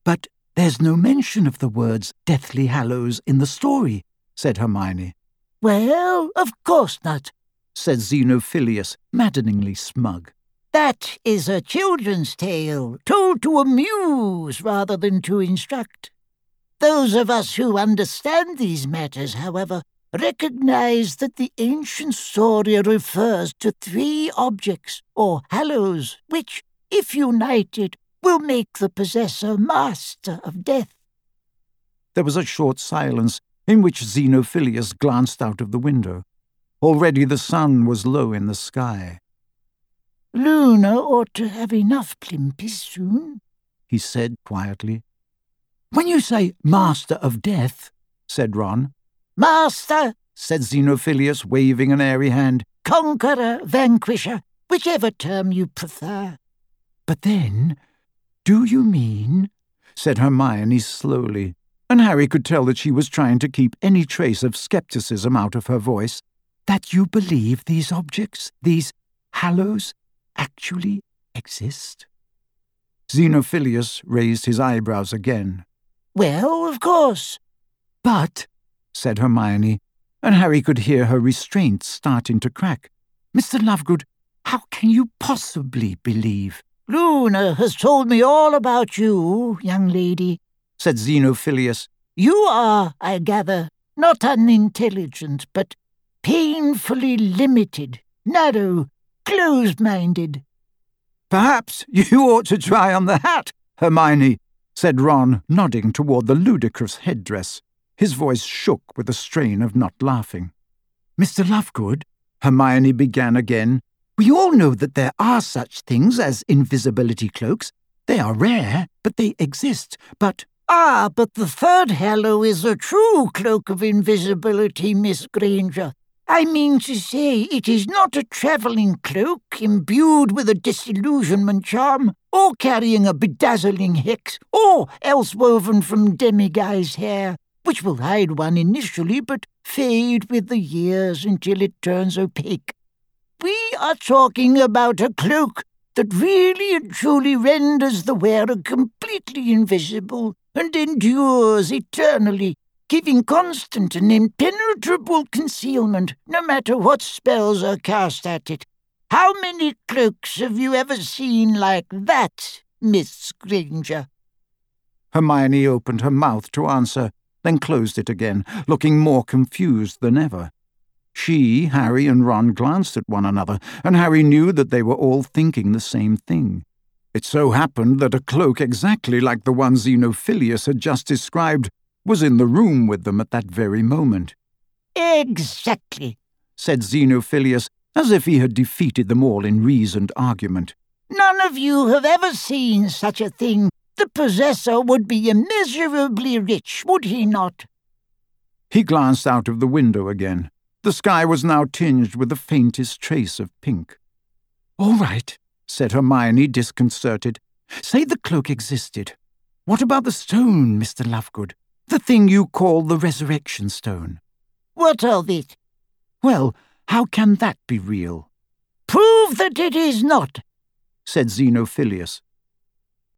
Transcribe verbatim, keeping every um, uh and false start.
But there's no mention of the words Deathly Hallows in the story, said Hermione. Well, of course not, said Xenophilius, maddeningly smug. That is a children's tale, told to amuse rather than to instruct. Those of us who understand these matters, however, recognize that the ancient story refers to three objects, or hallows, which, if united, will make the possessor master of death. There was a short silence, in which Xenophilius glanced out of the window. Already the sun was low in the sky. Luna ought to have enough Plimpis soon, he said quietly. When you say master of death, said Ron. Master, said Xenophilius, waving an airy hand. Conqueror, vanquisher, whichever term you prefer. But then, do you mean, said Hermione slowly, and Harry could tell that she was trying to keep any trace of scepticism out of her voice, that you believe these objects, these hallows, actually exist? Xenophilius raised his eyebrows again. Well, of course. But, said Hermione, and Harry could hear her restraint starting to crack, Mister Lovegood, how can you possibly believe? Luna has told me all about you, young lady, said Xenophilius. You are, I gather, not unintelligent, but painfully limited, narrow, closed-minded. Perhaps you ought to try on the hat, Hermione, said Ron, nodding toward the ludicrous headdress. His voice shook with a strain of not laughing. Mister Lovegood, Hermione began again, we all know that there are such things as invisibility cloaks. They are rare, but they exist. But... Ah, but the third hallow is a true cloak of invisibility, Miss Granger. I mean to say, it is not a travelling cloak imbued with a disillusionment charm, or carrying a bedazzling hex, or else woven from demiguised hair, which will hide one initially but fade with the years until it turns opaque. We are talking about a cloak that really and truly renders the wearer completely invisible and endures eternally, giving constant and impenetrable concealment, no matter what spells are cast at it. How many cloaks have you ever seen like that, Miss Granger? Hermione opened her mouth to answer, then closed it again, looking more confused than ever. She, Harry, and Ron glanced at one another, and Harry knew that they were all thinking the same thing. It so happened that a cloak exactly like the one Xenophilius had just described was in the room with them at that very moment. Exactly, said Xenophilius, as if he had defeated them all in reasoned argument. None of you have ever seen such a thing. The possessor would be immeasurably rich, would he not? He glanced out of the window again. The sky was now tinged with the faintest trace of pink. All right, said Hermione, disconcerted. Say the cloak existed. What about the stone, Mister Lovegood? The thing you call the resurrection stone? What of it? Well, how can that be real? Prove that it is not, said Xenophilius.